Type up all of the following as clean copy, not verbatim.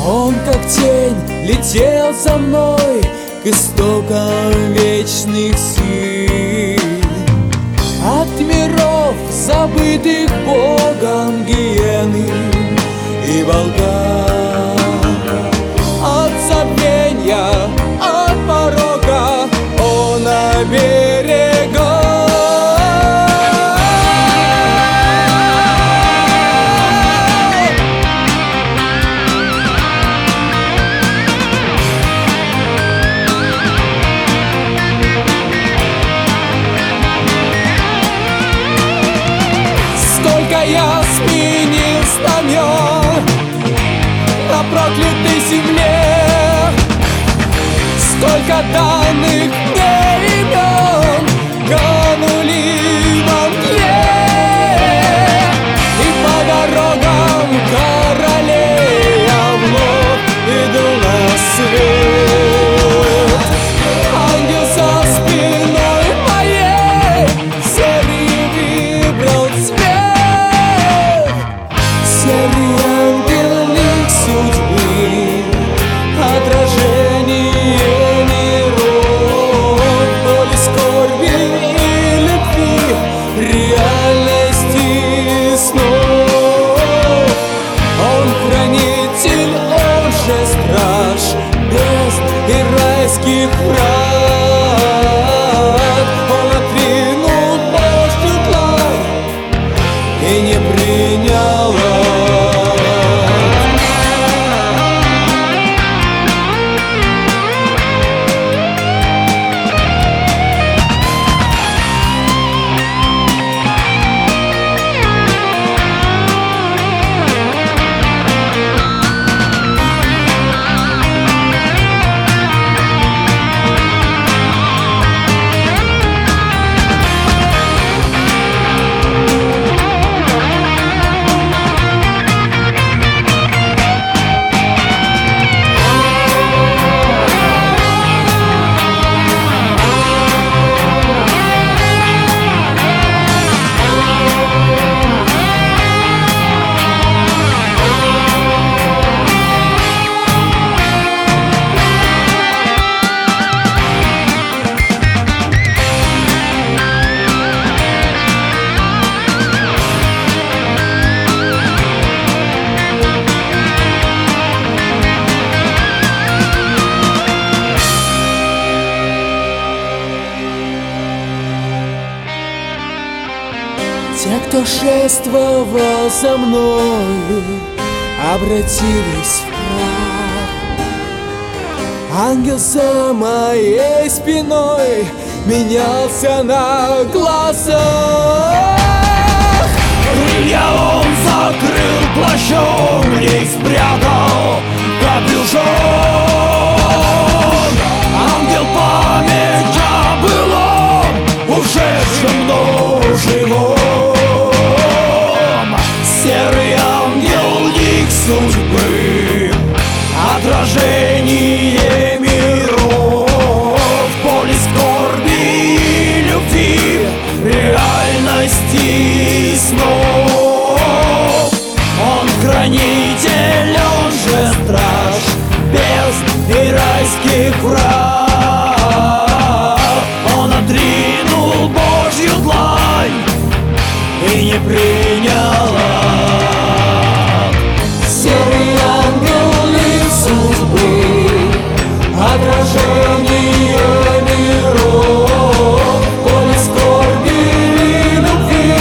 Он как тень летел за мной к истокам вечных сил. От миров, забытых Богом, гиены и волка. От забвения, от порока он оберегал. Я сменил знамен на проклятой земле, столько данных мне имен канули во мгле. И по дорогам королей я вновь иду на свет. Ангел за спиной моей серый выбрал цвет. Серый ангел лик судьбы, отражение миров, боли, скорби и любви, реальности снов. Он хранитель, он же страж бездн и райских врат. Он отринул Божью длань и не принял. Те, кто шествовал за мною, обратились в прах. Ангел за моей спиной менялся на глазах. Крылья он закрыл плащом, их спрятал капюшон. Ангел память о былом, ушедшем, но живом. Серый ангел лик судьбы, отражение миров, поле скорби и любви, реальности снов. Он хранитель, он же страж бездн и райских врат. Он отринул Божью длань и не принял. Серый ангел лик судьбы, отражение миров, поле скорби и любви,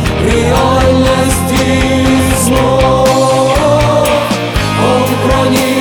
реальности снов. Он хранит